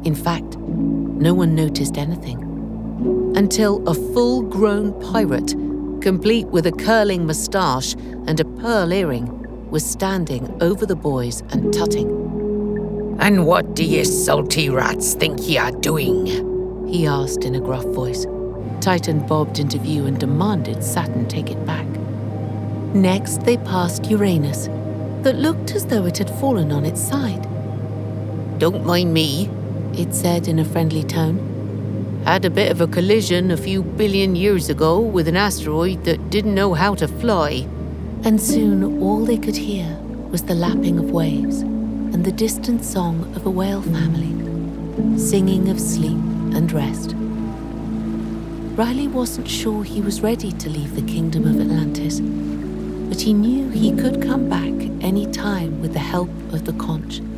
In fact, no one noticed anything until a full-grown pirate, complete with a curling moustache and a pearl earring, was standing over the boys and tutting. "And what do ye salty rats think ye are doing?" he asked in a gruff voice. Titan bobbed into view and demanded Saturn take it back. Next, they passed Uranus, that looked as though it had fallen on its side. "Don't mind me," it said in a friendly tone. "Had a bit of a collision a few billion years ago with an asteroid that didn't know how to fly." And soon all they could hear was the lapping of waves and the distant song of a whale family, singing of sleep and rest. Riley wasn't sure he was ready to leave the kingdom of Atlantis, but he knew he could come back any time with the help of the conch.